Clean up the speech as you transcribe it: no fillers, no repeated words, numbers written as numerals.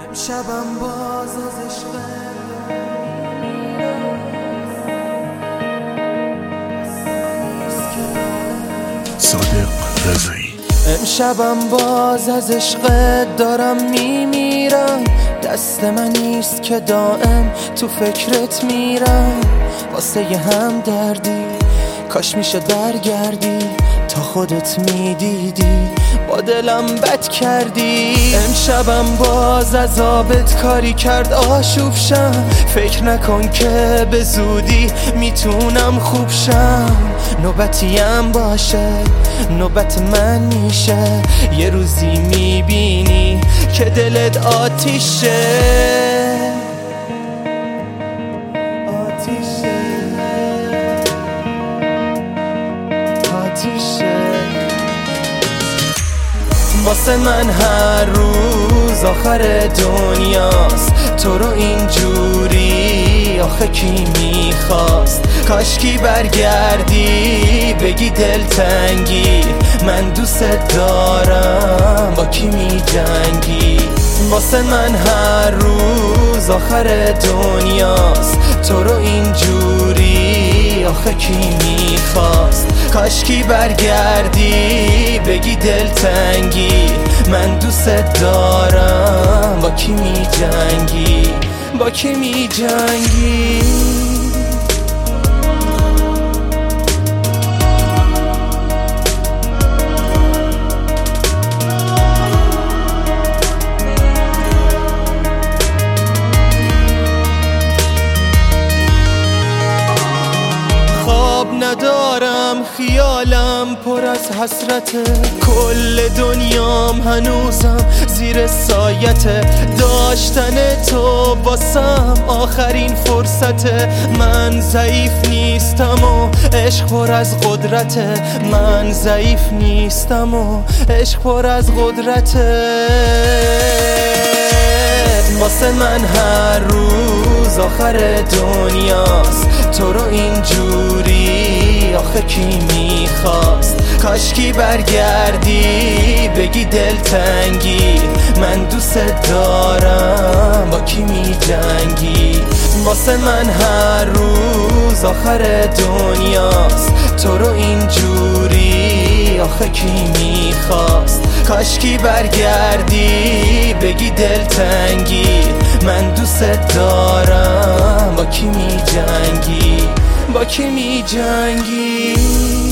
امشبم باز از عشق صادق رضایی. امشبم باز از عشقت دارم میمیرم، دست من نیست که دائم تو فکرت میرم. واسه یه هم دردی کاش میشد برگردی، تا خودت میدیدی با دلم بد کردی. امشبم باز از آبت کاری کرد آشوب شم، فکر نکن که به زودی میتونم خوب شم. نوبتیم باشه نوبت من میشه، یه روزی میبینی که دلت آتیشه. واسه من هر روز آخر دنیاست، تو رو اینجوری آخه کی میخواست؟ کاشکی برگردی بگی دلتنگی، من دوست دارم با کی میجنگی. واسه من هر روز آخر دنیاست، تو رو اینجوری آخه کی میخواست؟ کاشکی برگردی بگی دلتنگی، من دوست دارم با کی میجنگی، با کی میجنگی. ندارم خیالم پر از حسرته، کل دنیام هنوزم زیر سایته. داشتن تو باسم آخرین فرصته، من ضعیف نیستم و عشق پر از قدرته، من ضعیف نیستم و عشق پر از قدرته. واسه من هر روز آخر دنیاست، تو رو اینجوری آخه کی میخواست؟ کاشکی برگردی بگی دلتنگی، من دوست دارم با کی میجنگی. واسه من هر روز آخر دنیاست، تو رو اینجوری آخه کی میخواست؟ کاشکی برگردی بگی دلتنگی، من دوست دارم با کی میجنگی، با کی میجنگی.